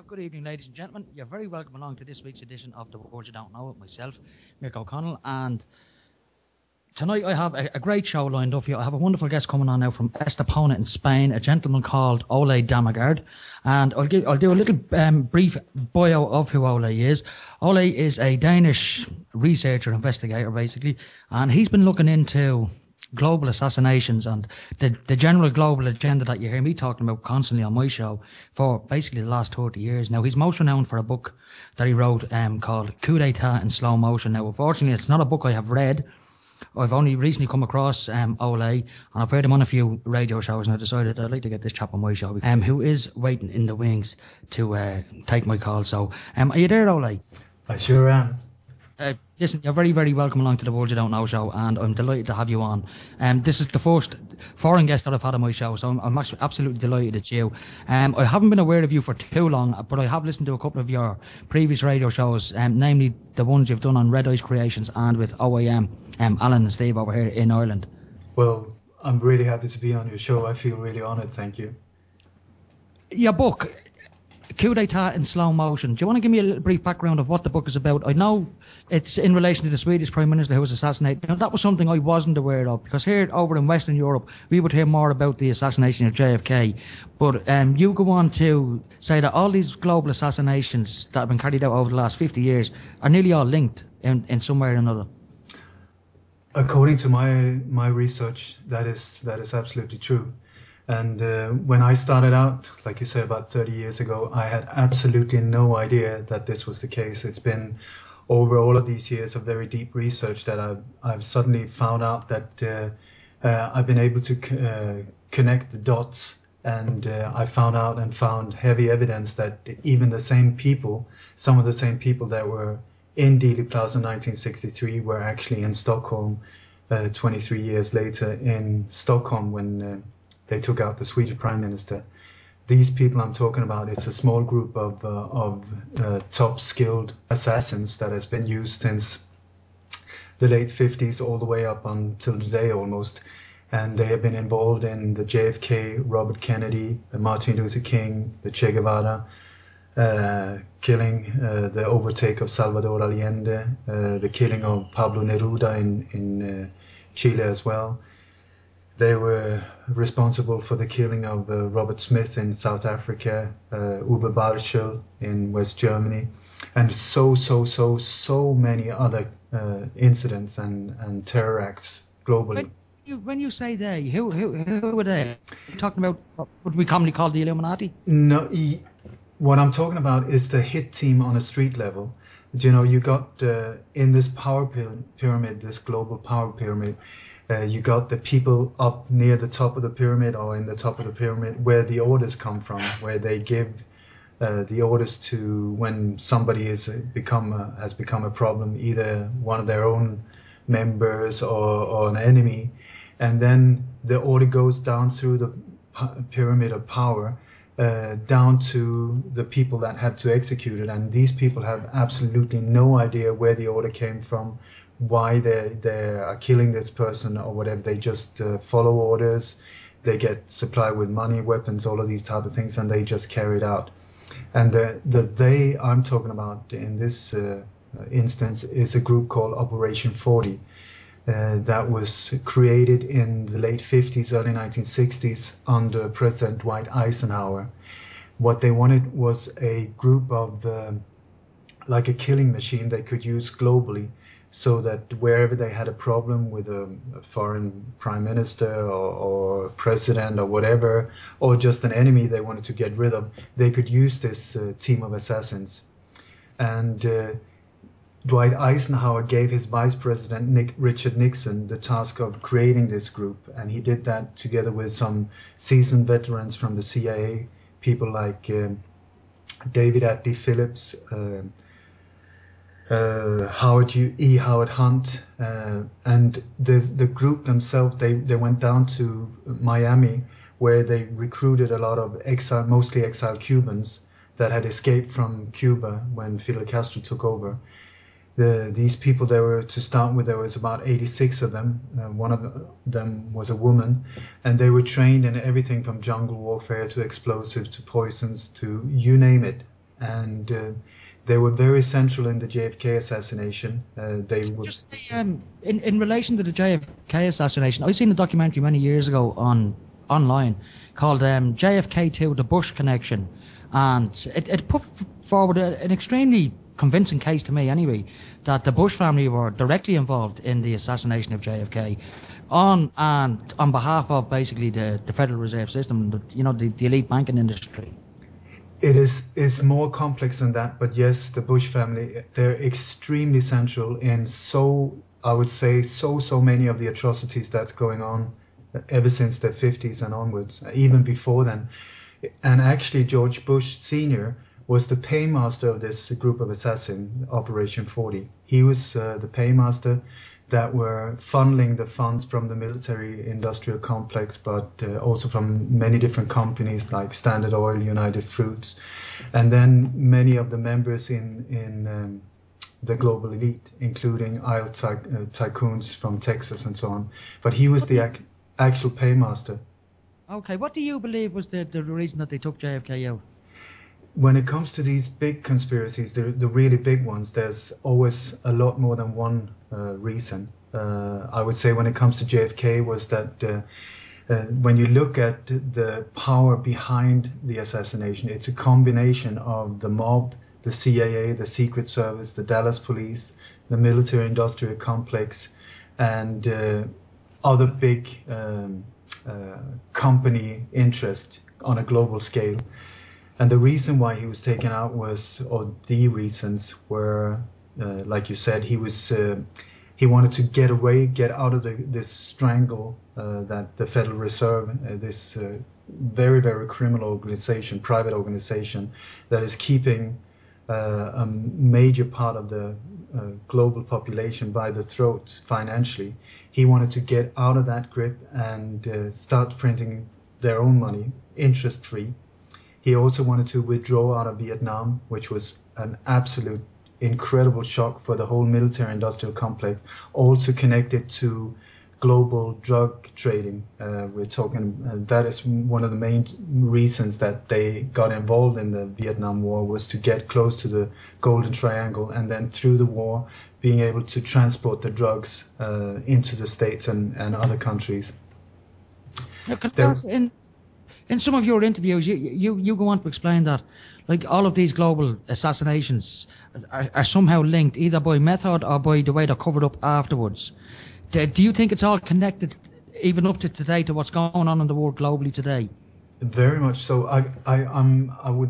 Good evening, ladies and gentlemen. You're very welcome along to this week's edition of The Words You Don't Know with myself, Mick O'Connell. And tonight I have a great show lined up for you. I have a wonderful guest coming on now from Estepona in Spain, a gentleman called Ole Damagard. And I'll do a little brief bio of who Ole is. Ole is a Danish researcher, investigator, basically, and he's been looking into global assassinations and the general global agenda that you hear me talking about constantly on my show for basically the last 30 years. Now, he's most renowned for a book that he wrote called Coup d'etat in Slow Motion. Now, unfortunately, it's not a book I have read. I've only recently come across Ole, and I've heard him on a few radio shows, and I decided I'd like to get this chap on my show, who is waiting in the wings to take my call. So, are you there, Ole? I sure am. Listen, you're very, very welcome along to the World You Don't Know show, and I'm delighted to have you on. This is the first foreign guest that I've had on my show, so I'm actually absolutely delighted it's you. I haven't been aware of you for too long, but I have listened to a couple of your previous radio shows, namely the ones you've done on Red Ice Creations and with OAM, Alan and Steve over here in Ireland. Well, I'm really happy to be on your show. I feel really honoured, thank you. Your book, Coup d'etat in Slow Motion. Do you want to give me a little brief background of what the book is about? I know it's in relation to the Swedish Prime Minister who was assassinated. Now, that was something I wasn't aware of, because here over in Western Europe, we would hear more about the assassination of JFK. But you go on to say that all these global assassinations that have been carried out over the last 50 years are nearly all linked in some way or another. According to my research, that is absolutely true. And when I started out, like you say, about 30 years ago, I had absolutely no idea that this was the case. It's been over all of these years of very deep research that I've suddenly found out that I've been able to connect the dots, and I found heavy evidence that even the same people, some of the same people that were in Dealey Plaza in 1963 were actually in Stockholm 23 years later in Stockholm when they took out the Swedish Prime Minister. These people I'm talking about, it's a small group of top skilled assassins that has been used since the late 50s all the way up until today almost. And they have been involved in the JFK, Robert Kennedy, Martin Luther King, the Che Guevara, killing, the overtake of Salvador Allende, the killing of Pablo Neruda in Chile as well. They were responsible for the killing of Robert Smith in South Africa, Uwe Barschel in West Germany, and so many other incidents and terror acts globally. When you say they, who are they? You're talking about what we commonly call the Illuminati? No, what I'm talking about is the hit team on a street level. You know, you got in this power pyramid, this global power pyramid, you got the people up near the top of the pyramid or in the top of the pyramid where the orders come from, where they give the orders to when somebody has become a problem, either one of their own members or an enemy, and then the order goes down through the pyramid of power down to the people that have to execute it, and these people have absolutely no idea where the order came from, why they are killing this person or whatever. They just follow orders, they get supplied with money, weapons, all of these type of things, and they just carry it out. And the they I'm talking about in this instance is a group called Operation 40 that was created in the late 50s, early 1960s under President Dwight Eisenhower. What they wanted was a group of like a killing machine they could use globally, so that wherever they had a problem with a foreign prime minister or president or whatever, or just an enemy they wanted to get rid of, they could use this team of assassins. And Dwight Eisenhower gave his vice president, Richard Nixon, the task of creating this group. And he did that together with some seasoned veterans from the CIA, people like David Atlee Phillips, Howard Hunt, and the group themselves, they went down to Miami, where they recruited a lot of mostly exiled Cubans that had escaped from Cuba when Fidel Castro took over. These people, they were, to start with, there was about 86 of them. One of them was a woman, and they were trained in everything from jungle warfare to explosives to poisons to you name it. and they were very central in the JFK assassination. They were Just in relation to the JFK assassination, I seen a documentary many years ago online called JFK 2: The Bush Connection, and it put forward an extremely convincing case to me anyway that the Bush family were directly involved in the assassination of JFK on behalf of basically the Federal Reserve System, the elite banking industry. It is more complex than that, but yes, the Bush family, they're extremely central in I would say so many of the atrocities that's going on ever since the 50s and onwards, even before then. And actually, George Bush Sr. was the paymaster of this group of assassins, Operation 40. He was the paymaster that were funneling the funds from the military industrial complex, but also from many different companies like Standard Oil, United Fruits, and then many of the members in the global elite, including oil tycoons from Texas and so on. But he was the actual paymaster. Okay, what do you believe was the reason that they took JFK out? When it comes to these big conspiracies, the really big ones, there's always a lot more than one reason. I would say when it comes to JFK was that when you look at the power behind the assassination, it's a combination of the mob, the CIA, the Secret Service, the Dallas Police, the military-industrial complex, and other big company interest on a global scale. And the reason why he was taken out or the reasons were, like you said, he wanted to get out of this strangle that the Federal Reserve, this very, very criminal organization, private organization, that is keeping a major part of the global population by the throat financially. He wanted to get out of that grip and start printing their own money, interest-free. He also wanted to withdraw out of Vietnam, which was an absolute incredible shock for the whole military-industrial complex, also connected to global drug trading. We're talking, that is one of the main reasons that they got involved in the Vietnam War, was to get close to the Golden Triangle, and then through the war being able to transport the drugs into the States and other countries. In some of your interviews, you go on to explain that, like, all of these global assassinations are somehow linked, either by method or by the way they're covered up afterwards. Do you think it's all connected, even up to today, to what's going on in the world globally today? Very much so. I would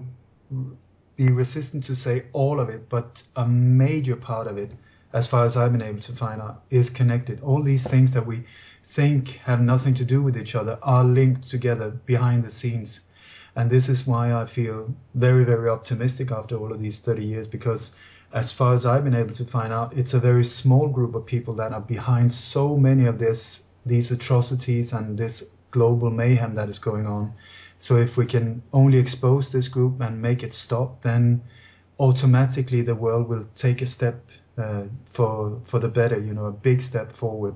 be resistant to say all of it, but a major part of it, as far as I've been able to find out, is connected. All these things that we think have nothing to do with each other are linked together behind the scenes. And this is why I feel very, very optimistic after all of these 30 years, because as far as I've been able to find out, it's a very small group of people that are behind so many of these atrocities and this global mayhem that is going on. So if we can only expose this group and make it stop, then automatically the world will take a step for the better, a big step forward.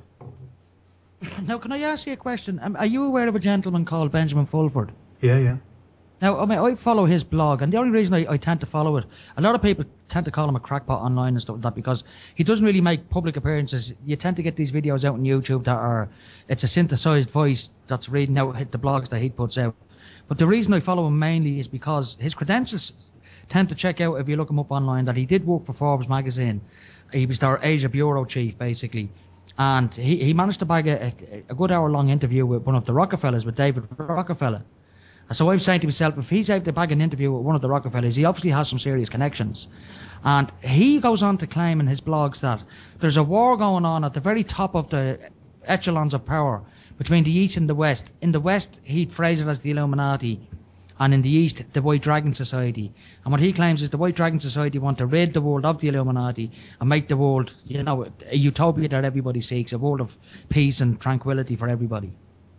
Now, can I ask you a question? Are you aware of a gentleman called Benjamin Fulford? Yeah. Now, I mean, I follow his blog, and the only reason I tend to follow it, a lot of people tend to call him a crackpot online and stuff like that, because he doesn't really make public appearances. You tend to get these videos out on YouTube it's a synthesized voice that's reading out the blogs that he puts out. But the reason I follow him mainly is because his credentials tend to check out, if you look him up online, that he did work for Forbes magazine. He was their Asia bureau chief, basically. And he managed to bag a good hour-long interview with one of the Rockefellers, with David Rockefeller. So I'm saying to myself, if he's able to bag an interview with one of the Rockefellers, he obviously has some serious connections. And he goes on to claim in his blogs that there's a war going on at the very top of the echelons of power between the East and the West. In the West, he'd phrase it as the Illuminati, and in the East, the White Dragon Society. And what he claims is the White Dragon Society want to rid the world of the Illuminati and make the world, a utopia that everybody seeks, a world of peace and tranquility for everybody.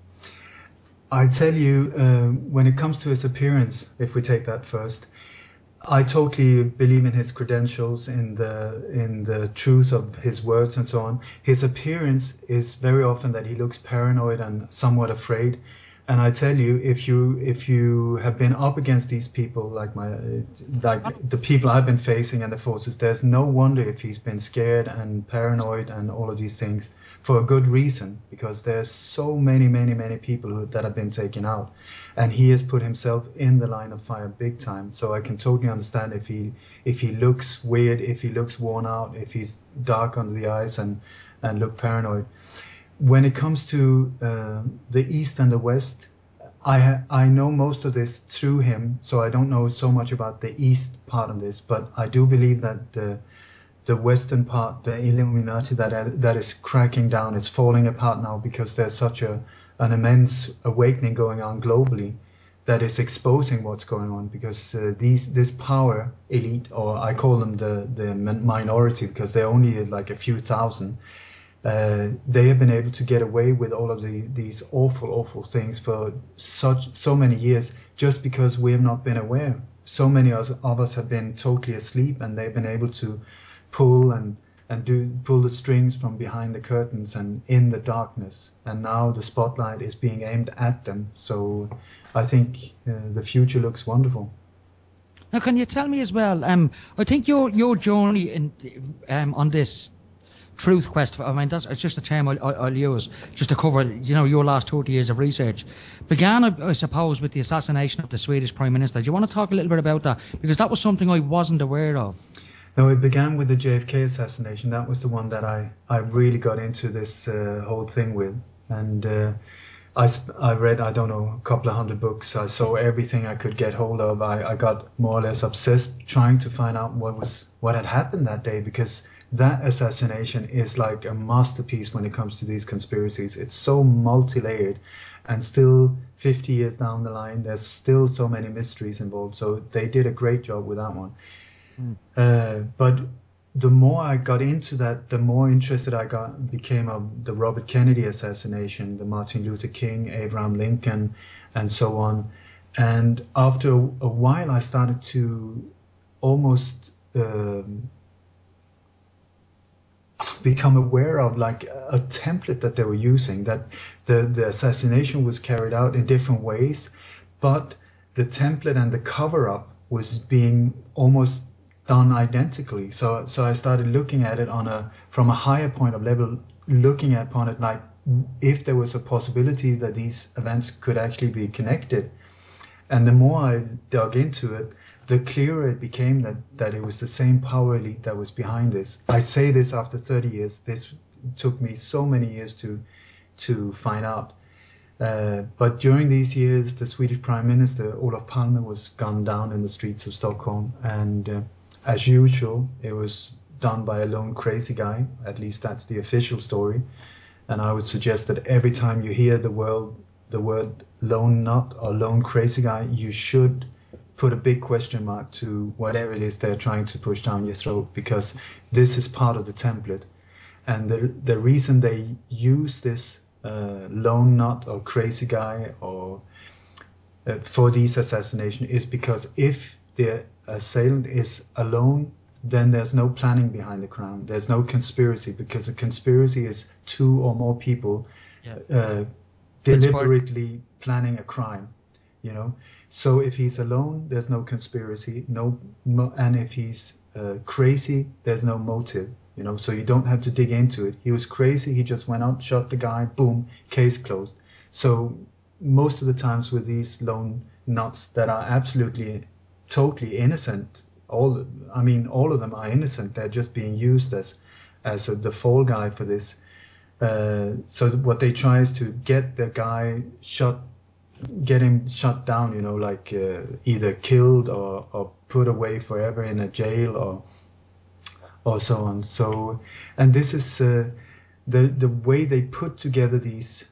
I tell you, when it comes to his appearance, if we take that first, I totally believe in his credentials, in the truth of his words and so on. His appearance is very often that he looks paranoid and somewhat afraid. And I tell you, if you have been up against these people like the people I've been facing and the forces, there's no wonder if he's been scared and paranoid and all of these things for a good reason, because there's so many people that have been taken out, and he has put himself in the line of fire big time. So I can totally understand if he looks weird, if he looks worn out, if he's dark under the eyes and look paranoid. When it comes to the East and the West, I know most of this through him, so I don't know so much about the East part of this, but I do believe that the Western part, the Illuminati, that is cracking down, it's falling apart now because there's such an immense awakening going on globally that is exposing what's going on, because this power elite, or I call them the minority because they're only like a few thousand. They have been able to get away with all of these awful things for so many years, just because we have not been aware. So many of us have been totally asleep, and they've been able to pull pull the strings from behind the curtains and in the darkness. And now the spotlight is being aimed at them. So I think the future looks wonderful. Now, can you tell me as well? I think your journey on this truth quest, I mean, it's just a term I'll use just to cover, your last 30 years of research, began, I suppose, with the assassination of the Swedish Prime Minister. Do you want to talk a little bit about that? Because that was something I wasn't aware of. No, it began with the JFK assassination. That was the one that I really got into this whole thing with. And I read, I don't know, a couple of hundred books. I saw everything I could get hold of. I got more or less obsessed trying to find out what had happened that day, because that assassination is like a masterpiece when it comes to these conspiracies. It's so multi-layered, and still 50 years down the line, there's still so many mysteries involved. So they did a great job with that one. But the more I got into that, the more interested I became of the Robert Kennedy assassination, the Martin Luther King, Abraham Lincoln, and so on. And after a while, I started to almost become aware of like a template that they were using, that the assassination was carried out in different ways, but the template and the cover-up was being almost done identically. So I started looking at it from a higher point of level, looking upon it like if there was a possibility that these events could actually be connected. And the more I dug into it, the clearer it became that it was the same power elite that was behind this. I say this after 30 years. This took me so many years to find out. But during these years, the Swedish Prime Minister, Olof Palme, was gunned down in the streets of Stockholm. And as usual, it was done by a lone crazy guy. At least that's the official story. And I would suggest that every time you hear the word lone nut or lone crazy guy, you should put a big question mark to whatever it is they're trying to push down your throat, because this is part of the template. And the reason they use this lone nut or crazy guy or for these assassinations is because if the assailant is alone, then there's no planning behind the crime. There's no conspiracy, because a conspiracy is two or more people deliberately planning a crime, So if he's alone, there's no conspiracy, and if he's crazy, there's no motive, So you don't have to dig into it. He was crazy. He just went out, shot the guy, boom, case closed. So most of the times with these lone nuts that are absolutely, totally innocent, all of them are innocent. They're just being used as the fall guy for this. So what they try is to get the guy get him shut down, either killed or put away forever in a jail or so on. So, and this is the way they put together these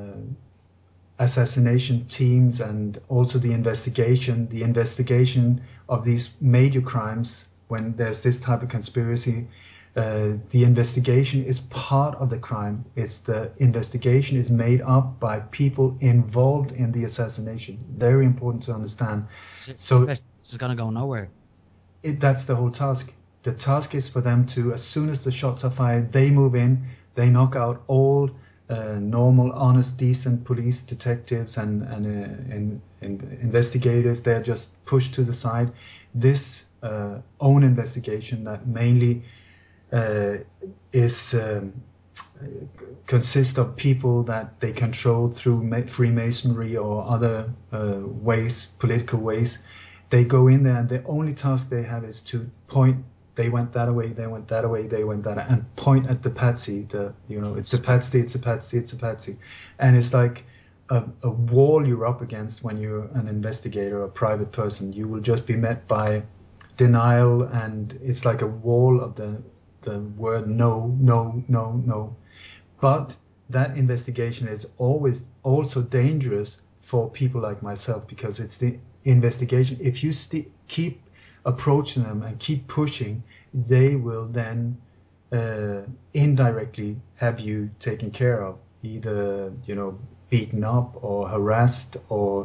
assassination teams, and also the investigation of these major crimes. When there's this type of conspiracy, the investigation is part of the crime. The investigation is made up by people involved in the assassination. Very important to understand. So this is going to go nowhere. That's the whole task. The task is for them to, as soon as the shots are fired, they move in, they knock out all normal, honest, decent police detectives and investigators. They're just pushed to the side. This own investigation that mainly is consists of people that they control through Freemasonry or other ways, political ways. They go in there and the only task they have is to point. They went that way, they went that way, they went that way, and point at the patsy. It's the patsy, it's a patsy, it's a patsy. And it's like a wall you're up against when you're an investigator, a private person. You will just be met by denial, and it's like a wall of the word no, no, no, no. But that investigation is always also dangerous for people like myself, because it's the investigation. If you keep approaching them and keep pushing, they will then indirectly have you taken care of, either beaten up or harassed or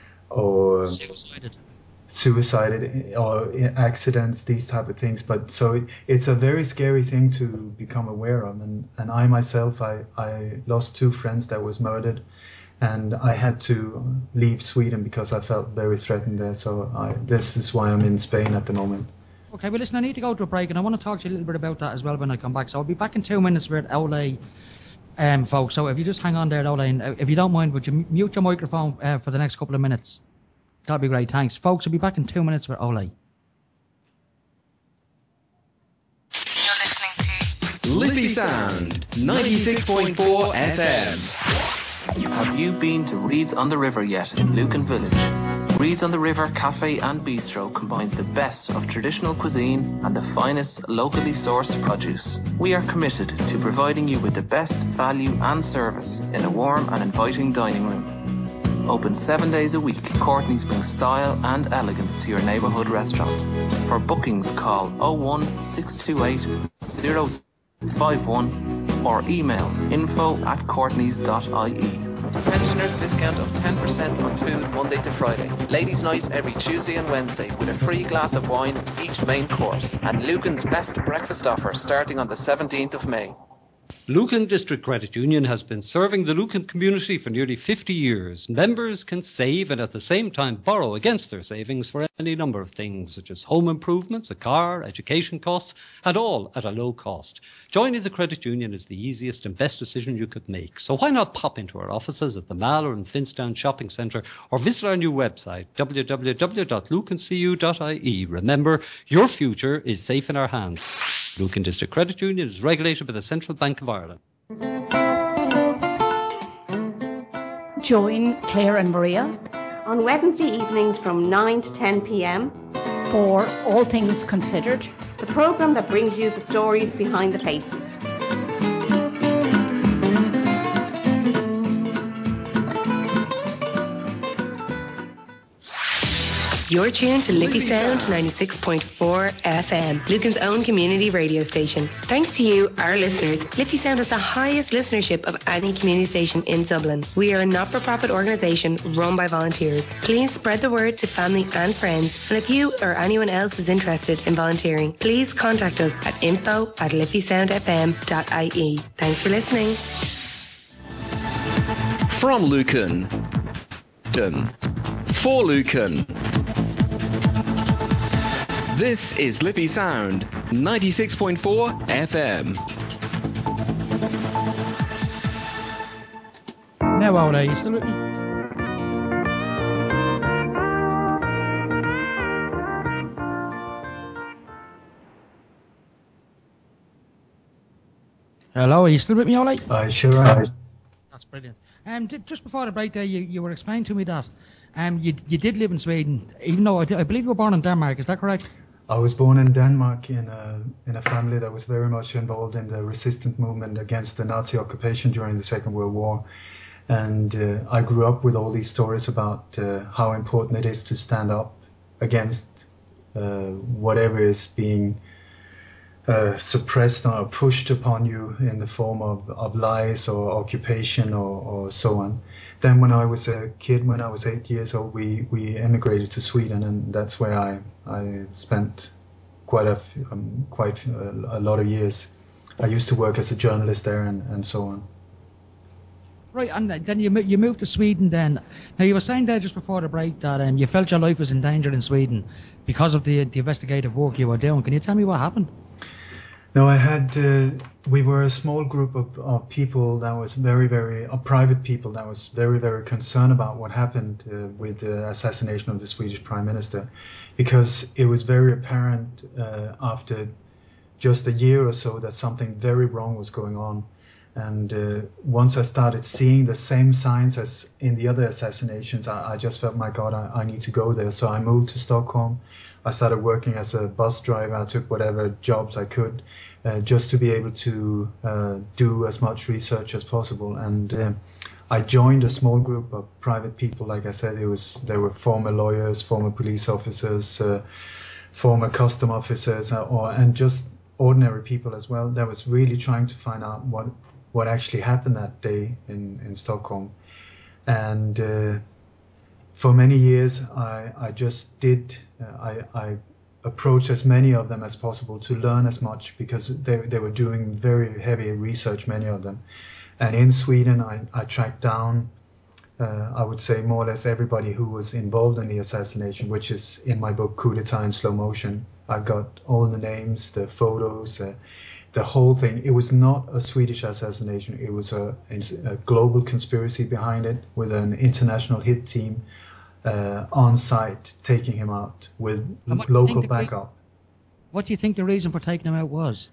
suicided or accidents, these type of things. But so it's a very scary thing to become aware of, and I myself, I lost 2 friends that was murdered, and I had to leave Sweden because I felt very threatened there. So this is why I'm in Spain at the moment. Okay, well listen, I need to go to a break, and I want to talk to you a little bit about that as well when I come back. So I'll be back in 2 minutes with Ole, folks. So if you just hang on there, Ole, and if you don't mind, would you mute your microphone for the next couple of minutes? That'd be great, thanks. Folks, I'll be back in 2 minutes with Ole. You're listening to Liffey Sound, 96.4 FM. Have you been to Reeds on the River yet in Lucan Village? Reeds on the River Cafe and Bistro combines the best of traditional cuisine and the finest locally sourced produce. We are committed to providing you with the best value and service in a warm and inviting dining room. Open 7 days a week, Courtney's brings style and elegance to your neighbourhood restaurant. For bookings, call 01 628 051 or email info@courtneys.ie. Pensioners discount of 10% on food Monday to Friday. Ladies' night every Tuesday and Wednesday with a free glass of wine each main course. And Lucan's best breakfast offer starting on the 17th of May. Lucan District Credit Union has been serving the Lucan community for nearly 50 years. Members can save and at the same time borrow against their savings for any number of things, such as home improvements, a car, education costs, and all at a low cost. Joining the credit union is the easiest and best decision you could make. So why not pop into our offices at the Mall or in Finstown Shopping Centre, or visit our new website, www.lucancu.ie. Remember, your future is safe in our hands. Lucan District Credit Union is regulated by the Central Bank of Ireland. Join Claire and Maria on Wednesday evenings from 9 to 10 p.m. for All Things Considered, the programme that brings you the stories behind the faces. You're tuned to Liffey Sound 96.4 FM, Lucan's own community radio station. Thanks to you, our listeners, Liffey Sound has the highest listenership of any community station in Dublin. We are a not-for-profit organisation run by volunteers. Please spread the word to family and friends, and if you or anyone else is interested in volunteering, please contact us at info@liffeysoundfm.ie. Thanks for listening. From Lucan, for Lucan. This is Liffey Sound, 96.4 FM. Now, Ole, you still with me? Hello, are you still with me, Ole? I sure am. That's brilliant. Just before the break there, you were explaining to me that you did live in Sweden, even though I believe you were born in Denmark. Is that correct? I was born in Denmark in a family that was very much involved in the resistance movement against the Nazi occupation during the Second World War. And I grew up with all these stories about how important it is to stand up against whatever is being suppressed or pushed upon you in the form of lies or occupation or so on. Then when I was a kid, when I was 8 years old, we emigrated to Sweden, and that's where I spent quite a lot of years. I used to work as a journalist there and so on. Right, and then you moved to Sweden then. Now, you were saying there just before the break that you felt your life was in danger in Sweden because of the investigative work you were doing. Can you tell me what happened? No, we were a small group of people that was private people that was very, very concerned about what happened with the assassination of the Swedish Prime Minister, because it was very apparent after just a year or so that something very wrong was going on. And once I started seeing the same signs as in the other assassinations, I just felt, my God, I need to go there. So I moved to Stockholm. I started working as a bus driver. I took whatever jobs I could just to be able to do as much research as possible. And I joined a small group of private people. Like I said, there were former lawyers, former police officers, former custom officers, and just ordinary people as well, that was really trying to find out what actually happened that day in Stockholm. And for many years, I just did, I approached as many of them as possible to learn as much, because they were doing very heavy research, many of them. And in Sweden, I tracked down, I would say, more or less everybody who was involved in the assassination, which is in my book, Coup d'etat in Slow Motion. I got all the names, the photos, the whole thing. It was not a Swedish assassination. It was a global conspiracy behind it, with an international hit team on site taking him out with local backup. What do you think the reason for taking him out was?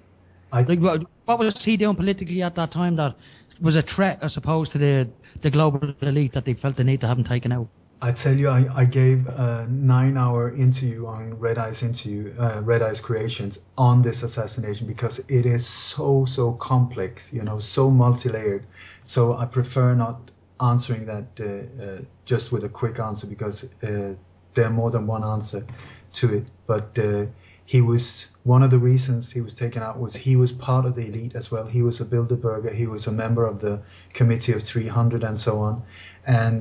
What was he doing politically at that time that was a threat, I suppose, to the global elite, that they felt the need to have him taken out? I tell you, I gave a 9-hour interview on Red Eyes Creations on this assassination, because it is so complex, so multi-layered. So I prefer not answering that just with a quick answer, because there are more than one answer to it. But he was, one of the reasons he was taken out was he was part of the elite as well. He was a Bilderberger. He was a member of the Committee of 300 and so on. And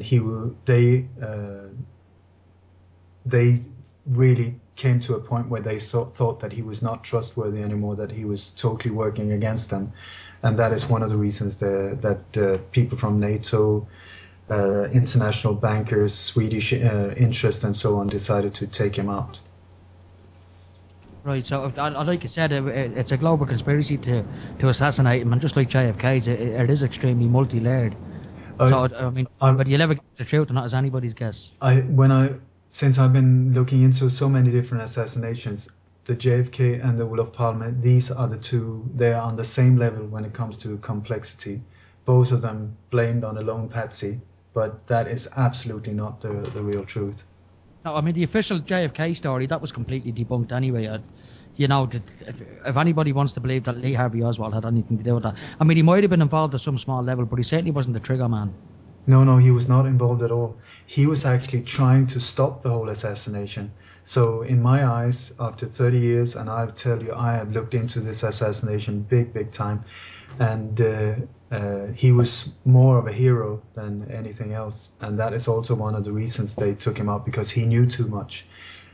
they really came to a point where they thought that he was not trustworthy anymore, that he was totally working against them. And that is one of the reasons that people from NATO, international bankers, Swedish interest and so on decided to take him out. Right, so like you said, it's a global conspiracy to assassinate him, and just like JFK's, it is extremely multi-layered. But you'll ever get the truth, and not as anybody's guess. Since I've been looking into so many different assassinations, the JFK and the Olof Palme, these are the two. They are on the same level when it comes to complexity. Both of them blamed on a lone patsy, but that is absolutely not the real truth. No, the official JFK story, that was completely debunked anyway. If anybody wants to believe that Lee Harvey Oswald had anything to do with that, he might have been involved at some small level, but he certainly wasn't the trigger man. No, he was not involved at all. He was actually trying to stop the whole assassination. So in my eyes, after 30 years, and I tell you, I have looked into this assassination big time, and he was more of a hero than anything else. And that is also one of the reasons they took him out, because he knew too much.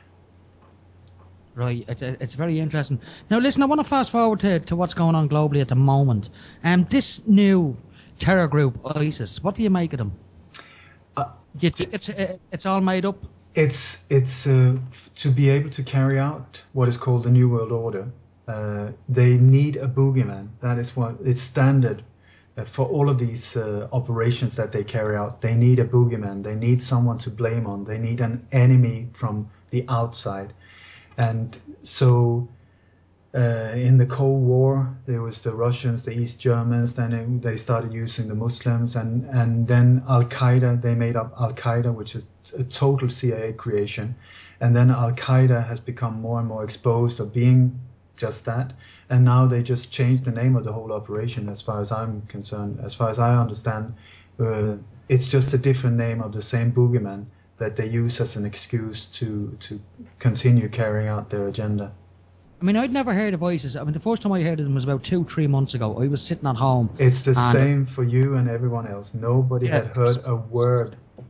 Right, it's very interesting. Now listen, I want to fast forward to what's going on globally at the moment. This new terror group, ISIS, what do you make of them? Do you think it's all made up? It's to be able to carry out what is called the New World Order, they need a boogeyman. That is what it's standard for all of these operations that they carry out. They need a boogeyman. They need someone to blame on. They need an enemy from the outside. And so in the Cold War, there was the Russians, the East Germans, then they started using the Muslims, and then Al-Qaeda, they made up Al-Qaeda, which is a total CIA creation. And then Al-Qaeda has become more and more exposed of being just that. And now they just changed the name of the whole operation, as far as I'm concerned. As far as I understand, it's just a different name of the same boogeyman that they use as an excuse to continue carrying out their agenda. I'd never heard of ISIS. The first time I heard of them was about 2-3 months ago. I was sitting at home. It's the same for you and everyone else. Nobody had heard a word.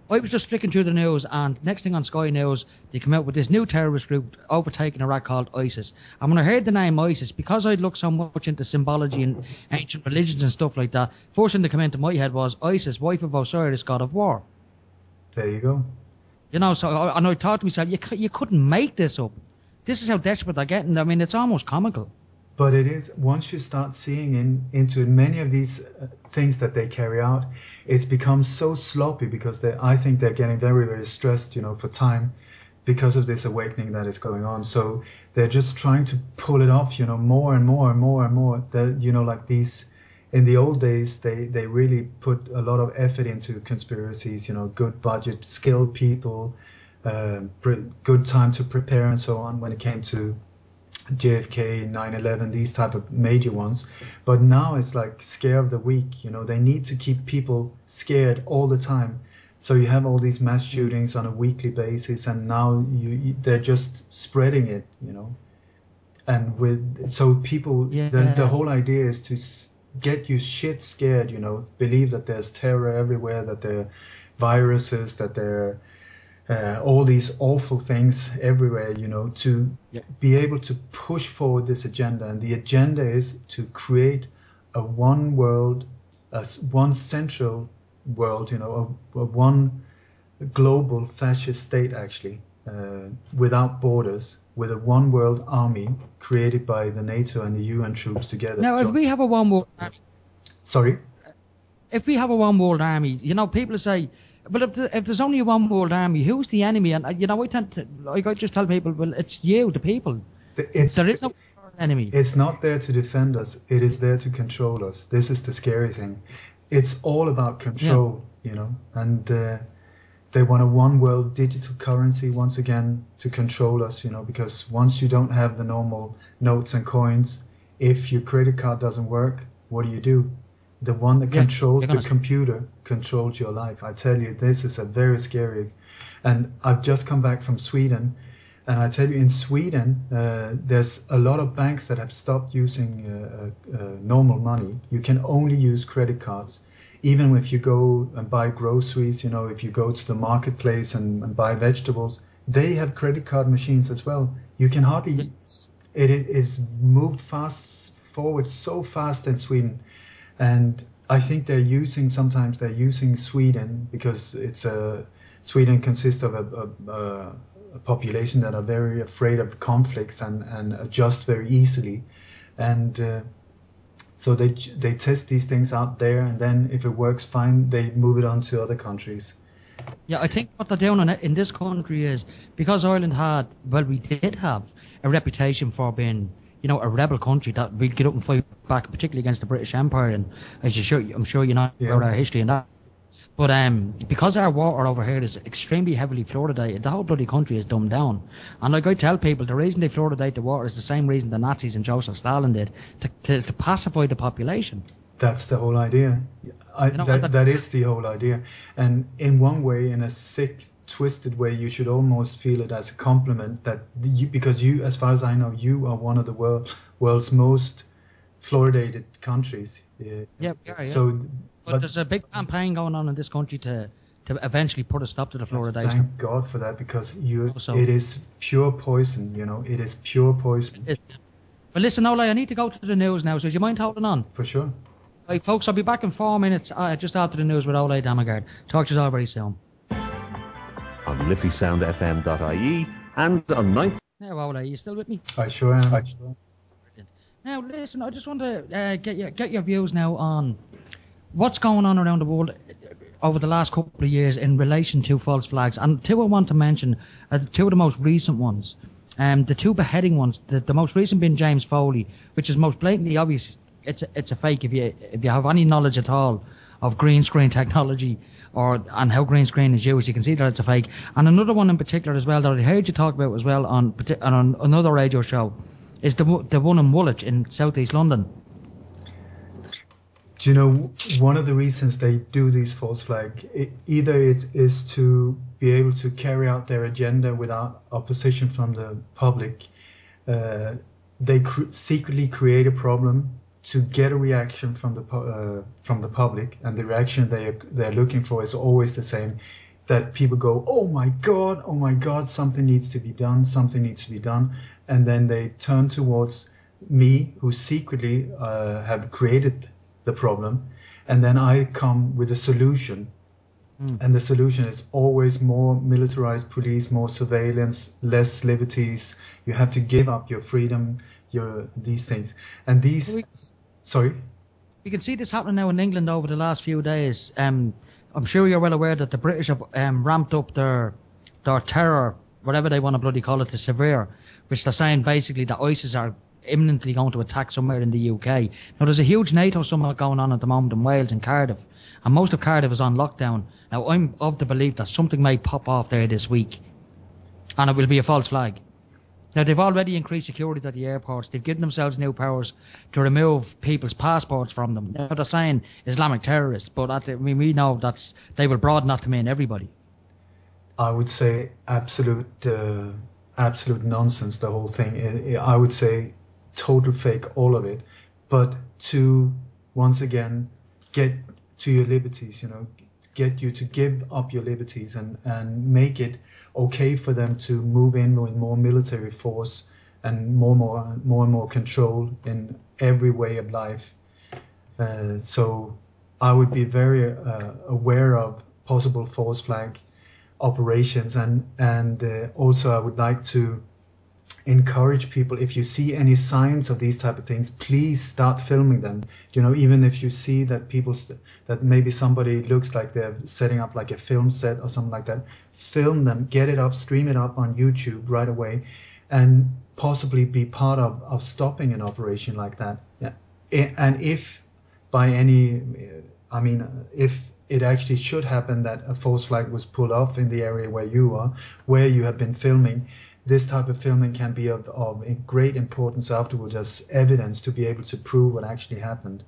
I was just flicking through the news, and next thing on Sky News, they come out with this new terrorist group overtaking Iraq called ISIS. And when I heard the name ISIS, because I'd looked so much into symbology and ancient religions and stuff like that, first thing that came into my head was Isis, wife of Osiris, god of war. There you go. You know, and I thought to myself, you couldn't make this up. This is how desperate they're getting. I mean, it's almost comical. But it is, once you start seeing into many of these things that they carry out, it's become so sloppy because I think they're getting very, very stressed, for time because of this awakening that is going on. So they're just trying to pull it off, more and more and more and more. Like these, in the old days, they really put a lot of effort into conspiracies, good budget, skilled people, good time to prepare and so on when it came to JFK, 9/11, these type of major ones. But now it's like scare of the week. They need to keep people scared all the time. So you have all these mass shootings on a weekly basis, and now they're just spreading it. And so people, the whole idea is to get you shit scared. Believe that there's terror everywhere, that there are viruses, that there are all these awful things everywhere, to be able to push forward this agenda. And the agenda is to create a one world, one central world, a one global fascist state, actually, without borders, with a one world army created by the NATO and the UN troops together. Now, if we have a one world army... Sorry? If we have a one world army, people say, but if there's only a one world army, who's the enemy? And I tend to, I just tell people, well, it's you, the people. There is no enemy. It's not there to defend us. It is there to control us. This is the scary thing. It's all about control, and they want a one world digital currency once again to control us, because once you don't have the normal notes and coins, if your credit card doesn't work, what do? The one that controls the computer controls your life. I tell you, this is a very scary. And I've just come back from Sweden, and I tell you, in Sweden, there's a lot of banks that have stopped using normal money. You can only use credit cards. Even if you go and buy groceries, if you go to the marketplace and buy vegetables, they have credit card machines as well. You can hardly. It is moved forward so fast in Sweden. And I think sometimes they're using Sweden because Sweden consists of a population that are very afraid of conflicts and adjust very easily. And so they test these things out there, and then if it works fine, they move it on to other countries. Yeah, I think what they're doing in this country is, because Ireland we did have a reputation for being, a rebel country that we'd get up and fight back, particularly against the British Empire, and I'm sure you know about our history and that. But because our water over here is extremely heavily fluoridated, the whole bloody country is dumbed down. And like I tell people, the reason they fluoridate the water is the same reason the Nazis and Joseph Stalin did, to pacify the population. That's the whole idea. That is the whole idea. And in one way, in a sick, twisted way, you should almost feel it as a compliment because you, as far as I know, you are one of the world's most fluoridated countries. Yeah. But there's a big campaign going on in this country to eventually put a stop to the fluoridation. Thank God for that, because it is pure poison. It is pure poison. Well, listen, Ole, I need to go to the news now, so do you mind holding on? For sure. Right, folks, I'll be back in 4 minutes just after the news with Ole Damagard. Talk to you all very soon. On liffeysoundfm.ie and on 9th. Now, Ole, are you still with me? I sure am. Now, listen, I just want to get your views now on what's going on around the world over the last couple of years in relation to false flags. And two I want to mention are two of the most recent ones. The two beheading ones, the most recent being James Foley, which is most blatantly obvious. It's a fake. If you have any knowledge at all of green screen technology and how green screen is used, you can see that it's a fake. And another one in particular as well that I heard you talk about as well on another radio show is the one in Woolwich in southeast London. Do you know, one of the reasons they do these false flags, either it is to be able to carry out their agenda without opposition from the public. They secretly create a problem to get a reaction from the public, and the reaction they're looking for is always the same. that people go, oh my God, something needs to be done. And then they turn towards me, who secretly have created the problem. And then I come with a solution. And the solution is always more militarized police, more surveillance, less liberties. You have to give up your freedom, these things. And sorry? You can see this happening now in England over the last few days. I'm sure you're well aware that the British have ramped up their terror, whatever they want to bloody call it, to severe, which they're saying basically that ISIS are imminently going to attack somewhere in the UK. Now, there's a huge NATO summit going on at the moment in Wales and Cardiff, and most of Cardiff is on lockdown. Now, I'm of the belief that something may pop off there this week, and it will be a false flag. Now, they've already increased security at the airports. They've given themselves new powers to remove people's passports from them. Now, they're saying Islamic terrorists, but we know they will broaden that to mean everybody. I would say absolute nonsense, the whole thing. I would say total fake, all of it. But to, once again, get to your liberties, get you to give up your liberties and make it okay for them to move in with more military force and more and more control in every way of life. So I would be very aware of possible false flag operations, and also I would like to encourage people, if you see any signs of these type of things, please start filming them. Even if you see that that maybe somebody looks like they're setting up like a film set or something like that, film them, get it up, stream it up on YouTube right away, and possibly be part of stopping an operation like that. Yeah. And if by any, if it actually should happen that a false flag was pulled off in the area where you have been filming, this type of filming can be of great importance afterwards as evidence to be able to prove what actually happened.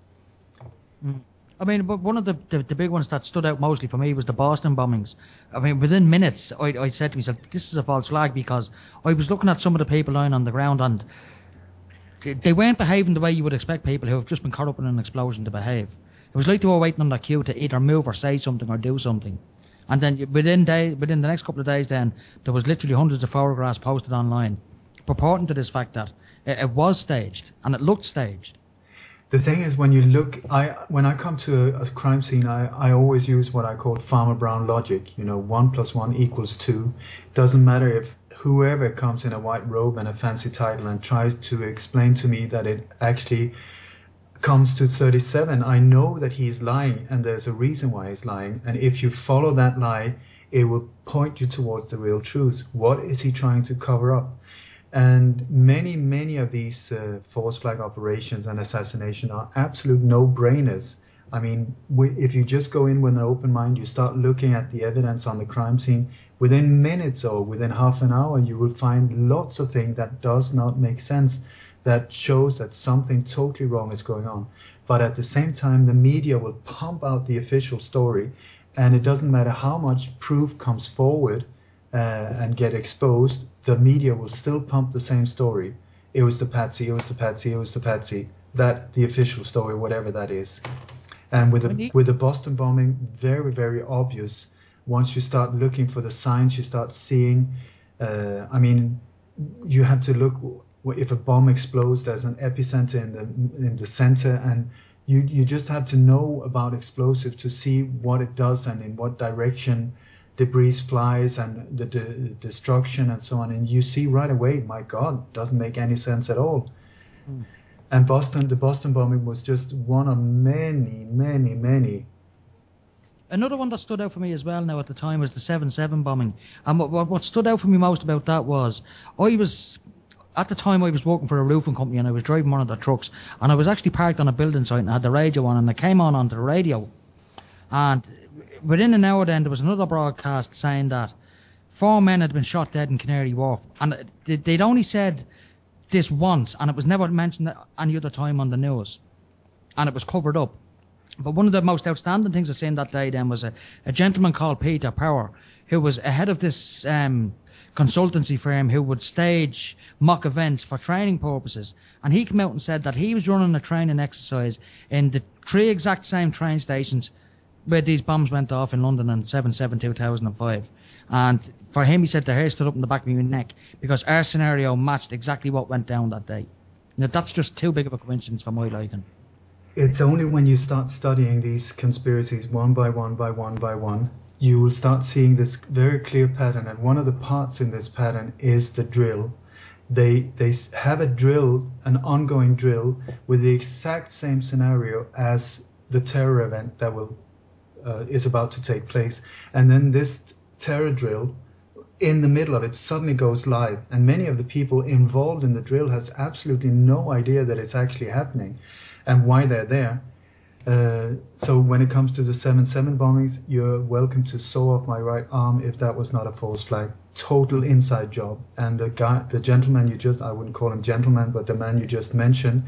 But one of the big ones that stood out mostly for me was the Boston bombings. Within minutes, I said to myself, this is a false flag, because I was looking at some of the people lying on the ground, and they weren't behaving the way you would expect people who have just been caught up in an explosion to behave. It was like they were waiting on their cue to either move or say something or do something. And then within the next couple of days, then there was literally hundreds of photographs posted online purporting to this fact that it was staged and it looked staged. The thing is, when I come to a crime scene, I always use what I call Farmer Brown logic. 1 + 1 = 2. Doesn't matter if whoever comes in a white robe and a fancy title and tries to explain to me that it actually comes to 37, I know that he's lying, and there's a reason why he's lying. And if you follow that lie, it will point you towards the real truth. What is he trying to cover up? And many of these false flag operations and assassination are absolute no-brainers. If you just go in with an open mind, you start looking at the evidence on the crime scene, within minutes or within half an hour, you will find lots of things that does not make sense, that shows that something totally wrong is going on. But at the same time, the media will pump out the official story, and it doesn't matter how much proof comes forward and get exposed, the media will still pump the same story. It was the patsy, that the official story, whatever that is. And with the Boston bombing, very, very obvious. Once you start looking for the signs, you start seeing, you have to look. If a bomb explodes, there's an epicenter in the center, and you just have to know about explosives to see what it does and in what direction debris flies and the destruction and so on. And you see right away, my God, doesn't make any sense at all. And the Boston bombing was just one of many. Another one that stood out for me as well now at the time was the 7/7 bombing. And what stood out for me most about that was, at the time I was working for a roofing company, and I was driving one of the trucks, and I was actually parked on a building site and I had the radio on, and I came onto the radio, and within an hour then there was another broadcast saying that 4 men had been shot dead in Canary Wharf, and they'd only said this once, and it was never mentioned any other time on the news, and it was covered up. But one of the most outstanding things I seen that day then was a gentleman called Peter Power, who was ahead of this consultancy firm who would stage mock events for training purposes. And he came out and said that he was running a training exercise in the 3 exact same train stations where these bombs went off in London on 7/7/2005. And for him, he said the hair stood up in the back of my neck because our scenario matched exactly what went down that day. Now, that's just too big of a coincidence for my liking. It's only when you start studying these conspiracies one by one, you will start seeing this very clear pattern. And one of the parts in this pattern is the drill. They have a drill, an ongoing drill, with the exact same scenario as the terror event that is about to take place. And then this terror drill, in the middle of it, suddenly goes live. And many of the people involved in the drill has absolutely no idea that it's actually happening and why they're there. So when it comes to the 7/7 bombings, you're welcome to saw off my right arm if that was not a false flag. Total inside job. And the gentleman I wouldn't call him gentleman, but the man you just mentioned,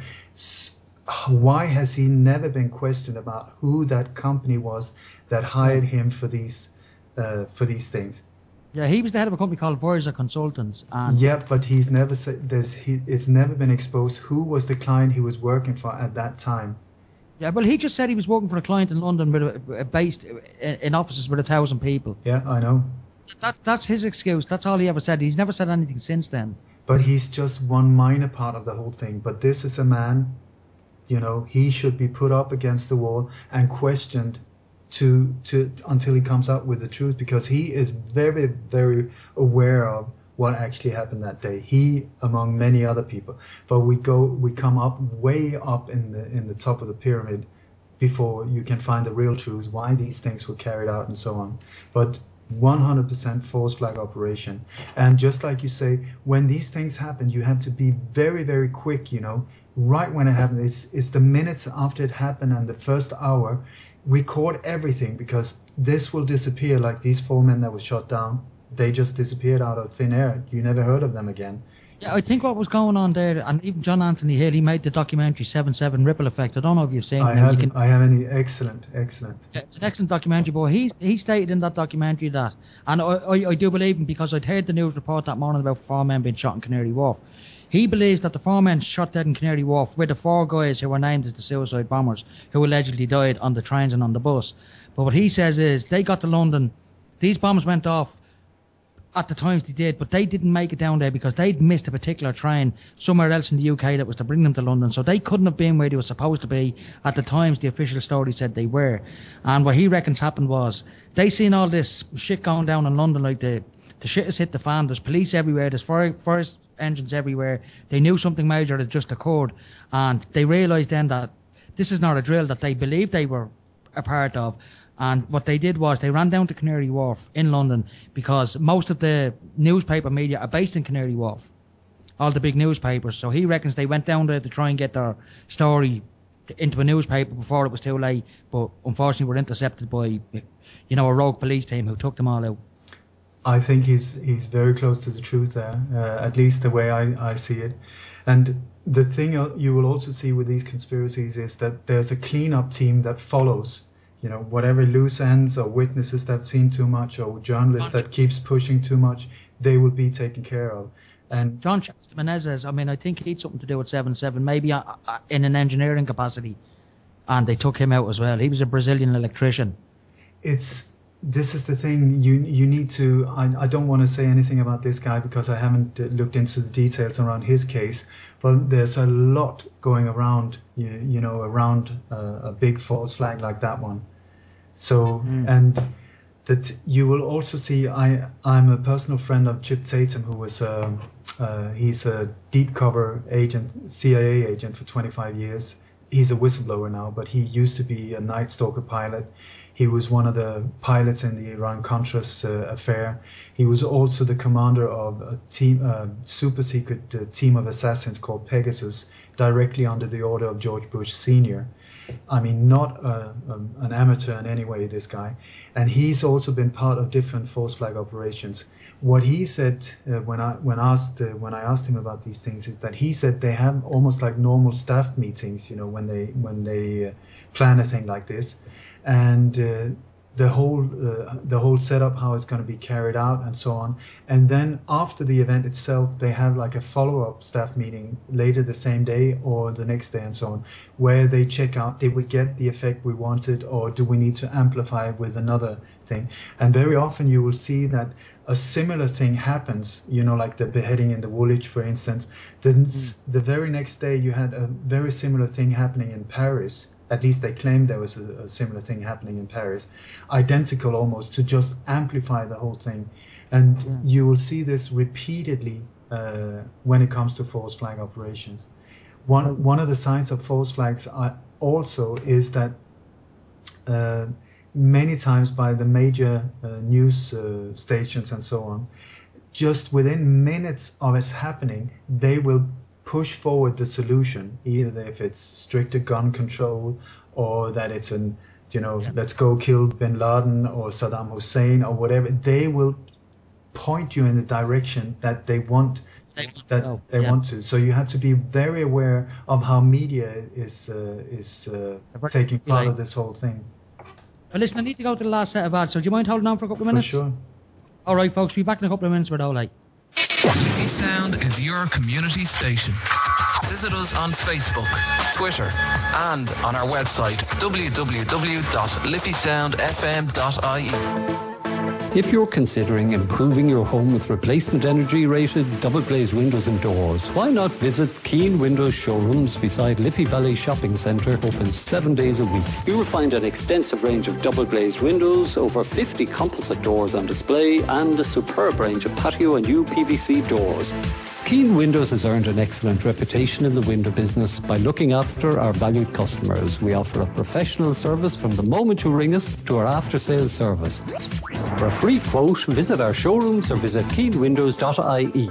why has he never been questioned about who that company was that hired him for these things? Yeah, he was the head of a company called Voyager Consultants. And yeah, but he's never said it's never been exposed who was the client he was working for at that time. Yeah, well, he just said he was working for a client in London based in offices with 1,000 people. Yeah, I know. That's his excuse. That's all he ever said. He's never said anything since then. But he's just one minor part of the whole thing. But this is a man, he should be put up against the wall and questioned to until he comes out with the truth, because he is very, very aware of what actually happened that day. He, among many other people. But we come up way up in the top of the pyramid before you can find the real truth, why these things were carried out and so on. But 100% false flag operation. And just like you say, when these things happen, you have to be very, very quick, right when it happened. It's the minutes after it happened and the first hour, record everything, because this will disappear like these 4 men that were shot down. They just disappeared out of thin air. You never heard of them again. Yeah, I think what was going on there, and even John Anthony Hill, he made the documentary 7/7 Ripple Effect. I don't know if you've seen it. I haven't. Excellent. Yeah, it's an excellent documentary, but he stated in that documentary that, and I do believe him because I'd heard the news report that morning about 4 men being shot in Canary Wharf. He believes that the 4 men shot dead in Canary Wharf were the 4 guys who were named as the suicide bombers who allegedly died on the trains and on the bus. But what he says is they got to London, these bombs went off at the times they did, but they didn't make it down there because they'd missed a particular train somewhere else in the UK that was to bring them to London, so they couldn't have been where they were supposed to be at the times the official story said they were. And what he reckons happened was they seen all this shit going down in London, like the shit has hit the fan, there's police everywhere, there's fire engines everywhere, they knew something major had just occurred, and they realised then that this is not a drill that they believed they were a part of. And what they did was they ran down to Canary Wharf in London, because most of the newspaper media are based in Canary Wharf, all the big newspapers. So he reckons they went down there to try and get their story into a newspaper before it was too late, but unfortunately were intercepted by, a rogue police team who took them all out. I think he's very close to the truth there, at least the way I see it. And the thing you will also see with these conspiracies is that there's a cleanup team that follows. Whatever loose ends or witnesses that seen too much or journalists that keeps pushing too much, they will be taken care of. And John Menezes, I think he had something to do with 7/7, maybe in an engineering capacity, and they took him out as well. He was a Brazilian electrician. This is the thing, you need to, I don't want to say anything about this guy because I haven't looked into the details around his case, but there's a lot going around, around a big false flag like that one. So, and that you will also see, I'm a personal friend of Chip Tatum, who was, he's a deep cover agent, CIA agent for 25 years. He's a whistleblower now, but he used to be a Night Stalker pilot. He was one of the pilots in the Iran-Contras affair. He was also the commander of a super secret team of assassins called Pegasus, directly under the order of George Bush Sr. I mean, not an amateur in any way, this guy. And he's also been part of different false flag operations. What he said when I asked him about these things is that he said they have almost like normal staff meetings, when they plan a thing like this, and the whole setup, how it's going to be carried out, and so on. And then after the event itself, they have like a follow-up staff meeting later the same day or the next day and so on, where they check out, did we get the effect we wanted, or do we need to amplify it with another thing? And very often you will see that a similar thing happens, like the beheading in the Woolwich, for instance. The very next day you had a very similar thing happening in Paris. At least they claimed there was a similar thing happening in Paris, identical almost, to just amplify the whole thing. And you will see this repeatedly when it comes to false flag operations. One of the signs of false flags also is that many times by the major news stations and so on, just within minutes of it happening, they will push forward the solution, either if it's stricter gun control, or that it's let's go kill bin Laden or Saddam Hussein or whatever. They will point you in the direction that they want want to. So you have to be very aware of how media is taking part of this whole thing. Well, listen, I need to go to the last set of ads, so do you mind holding on for a couple of minutes? For sure. All right, folks, we'll be back in a couple of minutes with Ole. Liffey Sound is your community station. Visit us on Facebook, Twitter, and on our website www.liffeysoundfm.ie. If you're considering improving your home with replacement energy rated double glazed windows and doors, why not visit Keane Windows showrooms beside Liffey Valley Shopping Centre, open 7 days a week. You will find an extensive range of double glazed windows, over 50 composite doors on display, and a superb range of patio and UPVC doors. Keane Windows has earned an excellent reputation in the window business by looking after our valued customers. We offer a professional service from the moment you ring us to our after-sales service. For a free quote, visit our showrooms or visit keenwindows.ie.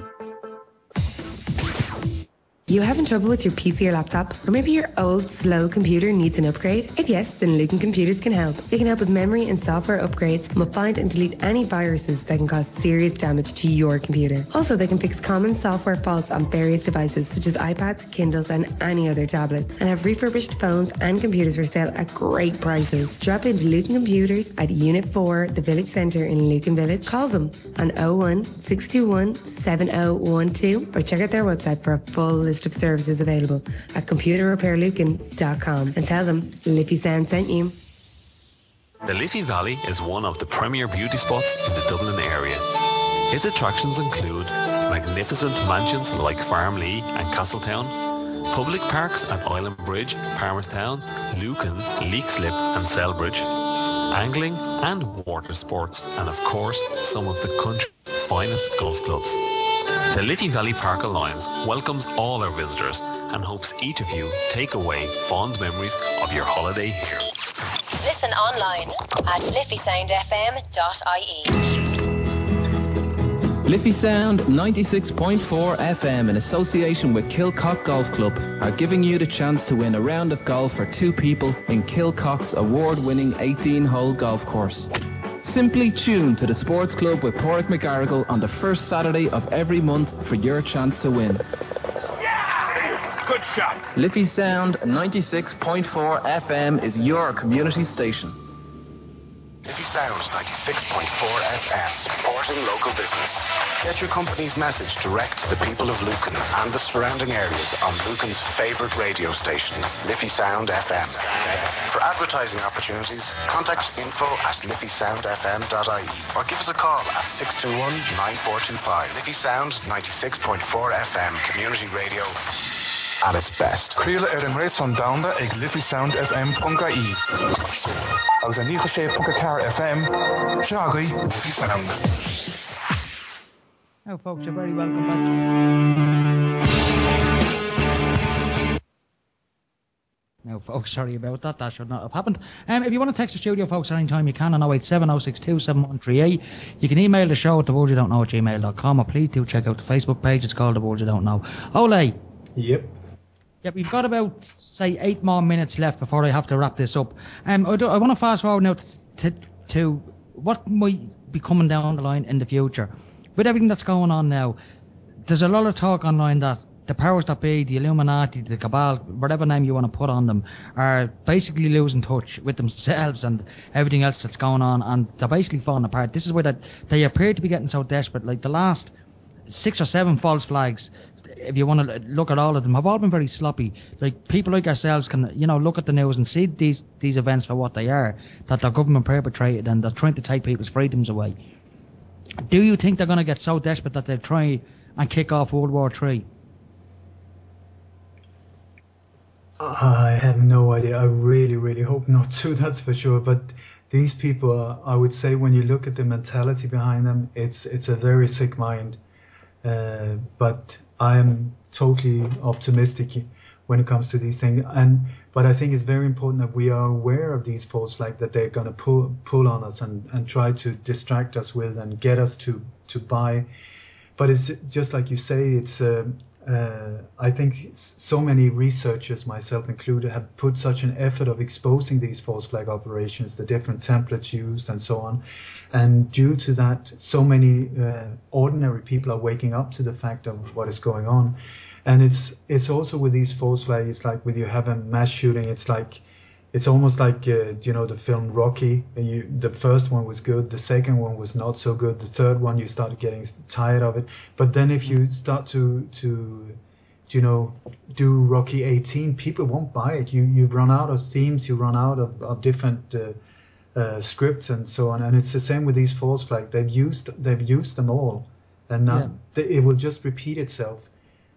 You having trouble with your PC or laptop? Or maybe your old, slow computer needs an upgrade? If yes, then Lucan Computers can help. They can help with memory and software upgrades and will find and delete any viruses that can cause serious damage to your computer. Also, they can fix common software faults on various devices such as iPads, Kindles and any other tablets, and have refurbished phones and computers for sale at great prices. Drop into Lucan Computers at Unit 4, the Village Centre in Lucan Village. Call them on 01 621 7012 or check out their website for a full list of services available at computerrepairlucan.com and tell them Liffey Sound sent you. The Liffey Valley is one of the premier beauty spots in the Dublin area. Its attractions include magnificent mansions like Farmlee and Castletown, public parks at Island Bridge, Palmerstown, Lucan, Leakslip and Selbridge, angling and water sports, and of course some of the country's finest golf clubs. The Liffey Valley Park Alliance welcomes all our visitors and hopes each of you take away fond memories of your holiday here. Listen online at liffeysoundfm.ie. Liffey Sound 96.4 FM in association with Kilcock Golf Club are giving you the chance to win a round of golf for two people in Kilcock's award-winning 18-hole golf course. Simply tune to the Sports Club with Porrick McGarrigle on the first Saturday of every month for your chance to win. Yeah! Good shot. Liffey Sound 96.4 FM is your community station. Liffey Sound 96.4 FM, supporting local business. Get your company's message direct to the people of Lucan and the surrounding areas on Lucan's favourite radio station, Liffey Sound FM. For advertising opportunities, contact info@liffeysoundfm.ie or give us a call at 621-9425. Liffey Sound 96.4 FM, community radio at its best. Críola ar an réis an damda ag liffeysoundfm.ie. Agus an nícha sé .car FM, seagaí Liffey Sound. Now, folks, you're very welcome back. Now, folks, sorry about that. That should not have happened. If you want to text the studio, folks, at any time you can on 087 062 7138. You can email the show at thewordsyoudon'tknow@gmail.com, or please do check out the Facebook page. It's called The Words You Don't Know. Ole. Yep. Yeah, we've got about, say, 8 more minutes left before I have to wrap this up. I want to fast forward now to what might be coming down the line in the future. With everything that's going on now, there's a lot of talk online that the powers that be, the Illuminati, the Cabal, whatever name you want to put on them, are basically losing touch with themselves and everything else that's going on, and they're basically falling apart. This is where they appear to be getting so desperate. Like the last 6 or 7 false flags, if you want to look at all of them, have all been very sloppy. Like people like ourselves can, look at the news and see these events for what they are, that the government perpetrated, and they're trying to take people's freedoms away. Do you think they're going to get so desperate that they'll try and kick off World War III? I have no idea. I really, really hope not to, that's for sure. But these people, I would say, when you look at the mentality behind them, it's a very sick mind. But I am totally optimistic when it comes to these things. But I think it's very important that we are aware of these false flags that they're going to pull on us and try to distract us with and get us to buy. But it's just like you say, it's I think so many researchers, myself included, have put such an effort of exposing these false flag operations, the different templates used and so on. And due to that, so many ordinary people are waking up to the fact of what is going on. And it's also with these false flags, it's like when you have a mass shooting, it's almost like, the film Rocky. The first one was good, the second one was not so good, the third one you started getting tired of it. But then if you start to do Rocky 18, people won't buy it. You run out of themes, you run out of different scripts and so on. And it's the same with these false flags. They've used them all, and now it will just repeat itself.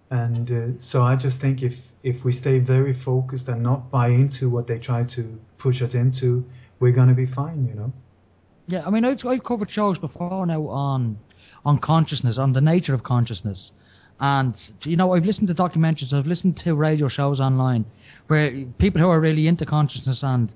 And so I just think if we stay very focused and not buy into what they try to push us into, we're going to be fine, Yeah, I mean, I've covered shows before now on consciousness, on the nature of consciousness. And, I've listened to documentaries, I've listened to radio shows online where people who are really into consciousness and,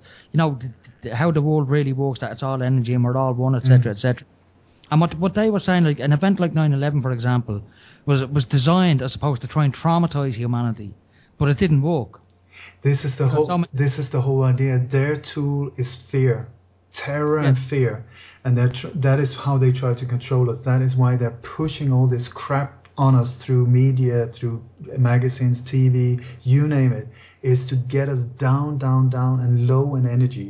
how the world really works, that it's all energy and we're all one, etc., etc. And what they were saying, like an event like 9/11, for example, was designed, I suppose, to try and traumatize humanity, but it didn't work. This is the whole idea. Their tool is fear, terror, and fear, and that is how they try to control us. That is why they're pushing all this crap on us through media, through magazines, TV, you name it, is to get us down, down, down, and low in energy.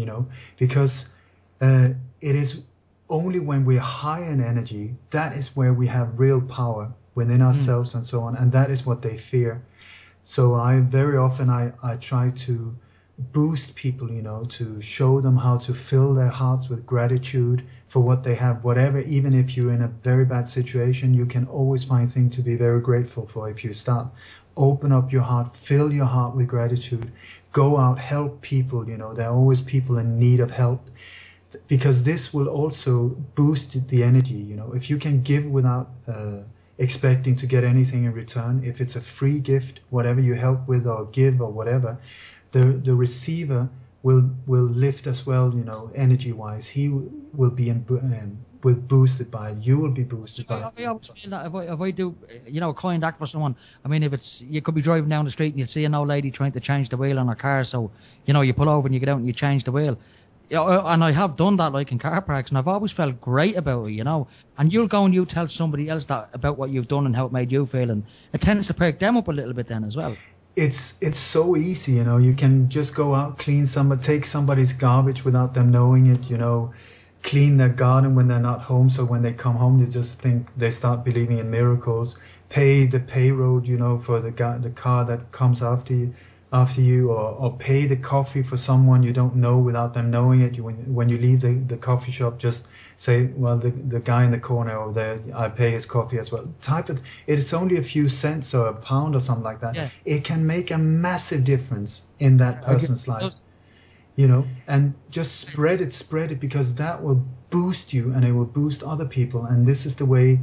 Because it is only when we're high in energy, that is where we have real power within ourselves and so on, and that is what they fear. So I very often try to boost people, to show them how to fill their hearts with gratitude for what they have, whatever. Even if you're in a very bad situation, you can always find things to be very grateful for. If you start, open up your heart, fill your heart with gratitude, go out, help people. There are always people in need of help. Because this will also boost the energy, If you can give without expecting to get anything in return, if it's a free gift, whatever you help with or give or whatever, the receiver will lift as well, energy-wise. He will be boosted by it. You will be boosted by it. I always feel that if I do, a kind act for someone, I mean, you could be driving down the street and you see an old lady trying to change the wheel on her car, so, you pull over and you get out and you change the wheel. And I have done that, like in car parks, and I've always felt great about it, And you'll go and you tell somebody else that about what you've done and how it made you feel, and it tends to perk them up a little bit then as well. It's so easy, You can just go out, take somebody's garbage without them knowing it, Clean their garden when they're not home, so when they come home, you just think they start believing in miracles. Pay the pay road, for the car that comes after you, or pay the coffee for someone you don't know without them knowing it. When you leave the coffee shop, just say, well, the guy in the corner over there, I pay his coffee as well. It's only a few cents or a pound or something like that. Yeah. It can make a massive difference in that person's life. And just spread it, because that will boost you and it will boost other people. And this is the way,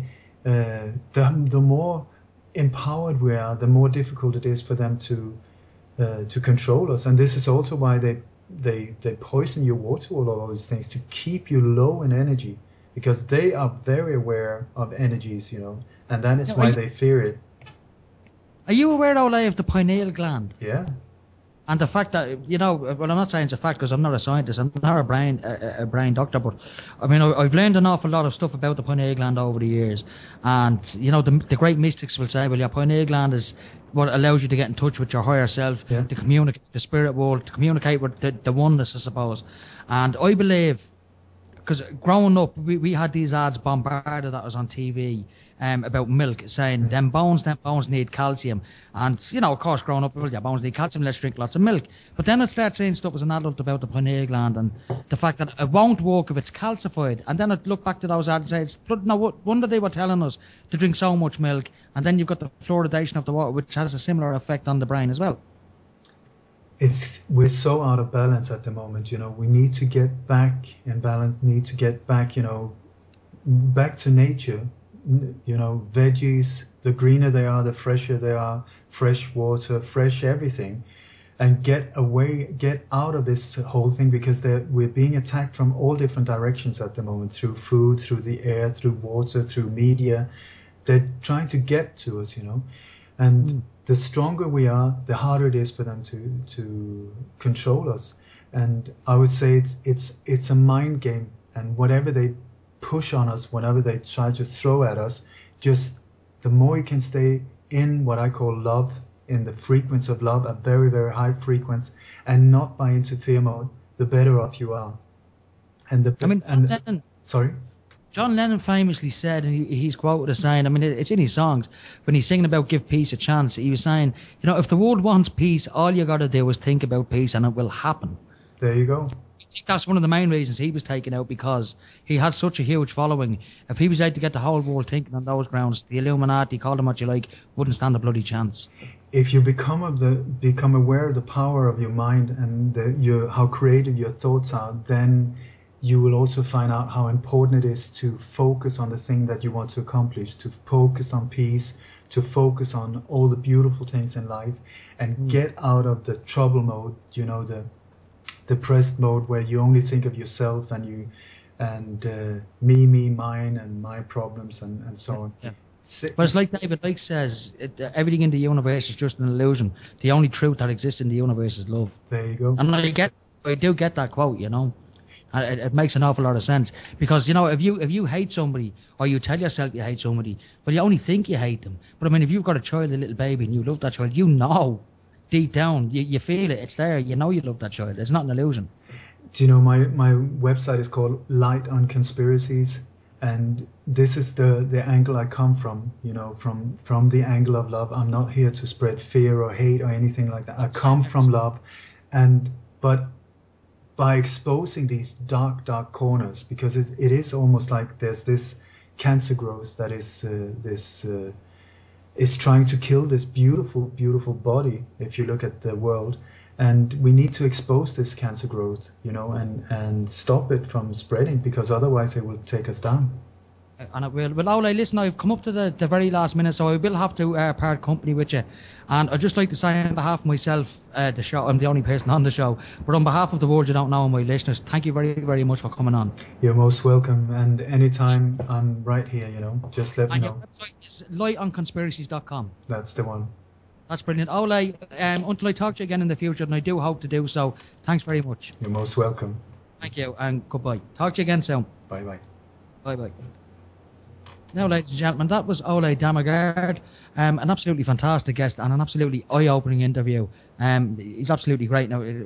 the more empowered we are, the more difficult it is for them to control us. And this is also why they poison your water with all these things, to keep you low in energy, because they are very aware of energies, and that is why they fear it. Are you aware, Ole, of the pineal gland? Yeah. And the fact that, well, I'm not saying it's a fact because I'm not a scientist, I'm not a brain doctor, but I mean, I've learned an awful lot of stuff about the pineal gland over the years. And, the great mystics will say, well, your pineal gland is what allows you to get in touch with your higher self, to communicate the spirit world, to communicate with the oneness, I suppose. And I believe, because growing up, we had these ads bombarded that was on TV about milk, saying them bones need calcium. And, of course, growing up, well, your bones need calcium, let's drink lots of milk. But then I'd start saying stuff as an adult about the pineal gland and the fact that it won't work if it's calcified. And then I'd look back to those ads and say, no wonder they were telling us to drink so much milk. And then you've got the fluoridation of the water, which has a similar effect on the brain as well. We're so out of balance at the moment, we need to get back in balance, need to get back, back to nature, veggies, the greener they are, the fresher they are, fresh water, fresh everything, and get out of this whole thing, because we're being attacked from all different directions at the moment, through food, through the air, through water, through media. They're trying to get to us, and the stronger we are, the harder it is for them to control us. And I would say it's a mind game, and whatever they push on us, whatever they try to throw at us, just the more you can stay in what I call love, in the frequency of love, a very, very high frequency, and not buy into fear mode, the better off you are. Sorry? John Lennon famously said, and he's quoted as saying, I mean, it's in his songs, when he's singing about give peace a chance, he was saying, if the world wants peace, all you got to do is think about peace and it will happen. There you go. I think that's one of the main reasons he was taken out, because he had such a huge following. If he was out to get the whole world thinking on those grounds, the Illuminati, call them what you like, wouldn't stand a bloody chance. If you become aware of the power of your mind and how creative your thoughts are, then you will also find out how important it is to focus on the thing that you want to accomplish, to focus on peace, to focus on all the beautiful things in life, and get out of the trouble mode, the depressed mode where you only think of yourself and me, mine, and my problems and so on. Yeah. But it's like David Icke says, everything in the universe is just an illusion. The only truth that exists in the universe is love. There you go. And I do get that quote, It makes an awful lot of sense, because if you hate somebody, or you tell yourself you hate somebody, well, you only think you hate them. But I mean, if you've got a child, a little baby, and you love that child, deep down, you feel it. It's there. You love that child. It's not an illusion. Do you know my website is called Light on Conspiracies, and this is the angle I come from. From the angle of love. I'm not here to spread fear or hate or anything like that. I come from love, but by exposing these dark corners, because it is almost like there's this cancer growth that is trying to kill this beautiful body, if you look at the world, and we need to expose this cancer growth, and stop it from spreading, because otherwise it will take us down. And it will. Well, Ole, listen, I've come up to the very last minute, so I will have to part company with you. And I'd just like to say on behalf of myself, the show, I'm the only person on the show, but on behalf of the world you don't know and my listeners, thank you very, very much for coming on. You're most welcome, and anytime I'm right here, just let me know. And your website is lightonconspiracies.com. That's the one. That's brilliant. Ole, until I talk to you again in the future, and I do hope to do so, thanks very much. You're most welcome. Thank you, and goodbye. Talk to you again soon. Bye-bye. Bye-bye. Now, ladies and gentlemen, that was Ole Dammegard, an absolutely fantastic guest and an absolutely eye-opening interview. He's absolutely great. Now,